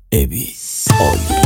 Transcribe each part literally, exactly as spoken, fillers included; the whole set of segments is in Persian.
ابی عالی.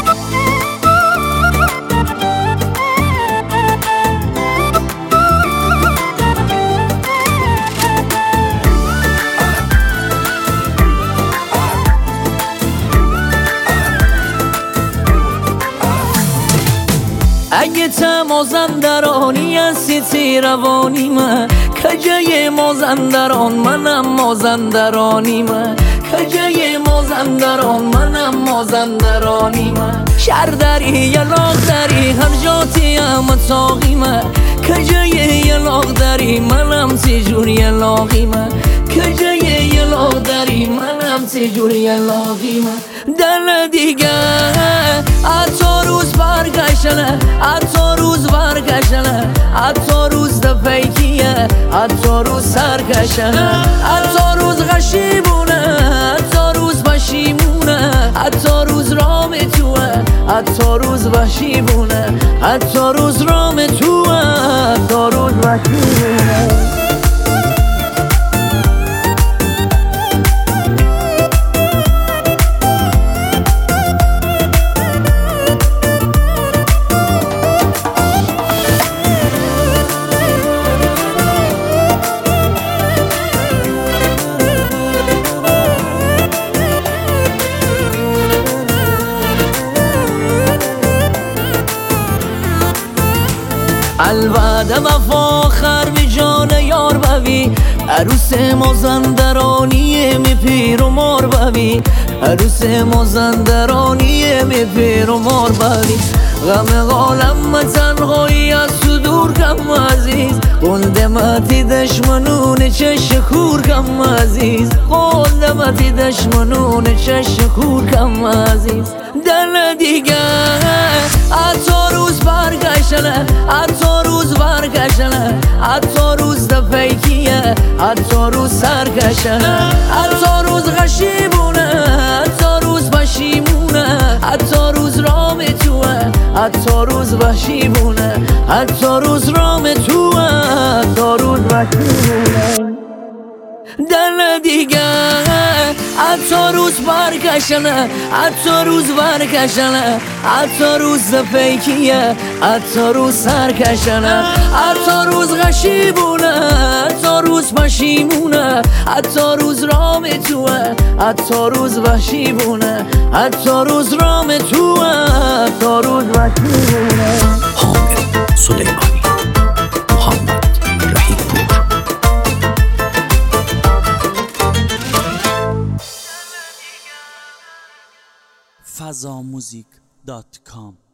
اگه تا مازندرانی هستی تی روانی من، کجای مازندران منم مازندرانی من، کجای مازندران منم مازندرانی من. شهر داری یا لاغ داری هر جاتی هم اتاقی من، کجای یا لاغ داری منم تیجور یا لاغی من، کجای یا لاغ داری منم تیجور یا لاغی من. دل دیگه اتا روز برگشنه، اتا روز برگشنه، اتا روز دفیکیه، اتا روز سرگشنه، اتا روز غشیبونه، اتا روز بشیمونه، اتا روز رام توه، اتا روز بشیبونه، اتا روز رام توه، اتا روز بشیبونه. الوعده وفا آخر به جان یار بوی، عروس مازندرانی می پیر و مار بوی، عروس مازندرانی می پیر و مار بوی. غم عالم تنهایی از صدور کم عزیز، قلدمتی دشمنون چش خور کم عزیز، قلدمتی دشمنون چش خور کم عزیز. دل دیگه اتا روز برگشنه، اتا روز برگشنه، اتا روز دفیکیه، اتا روز سرگشنه، اتا روز غشیبونه، اتا روز بشیمونه، اتا روز رام توه، اتا روز بشیمونه، اتا روز رام توه، اتا روز بشیمونه. دل دیگه اتا روز برگشنه، اتا روز برگشنه، اتا روز دفیکیه، اتا روز سرگشنه، اتا روز غشیبونه، اتا روز بشیمونه، اتا روز رام توه، اتا روز بشیمونه، اتا روز رام توه، اتا روز بشیمونه. حامد سلیمانی، محمد رحیم پور. فضاموزیک دات کام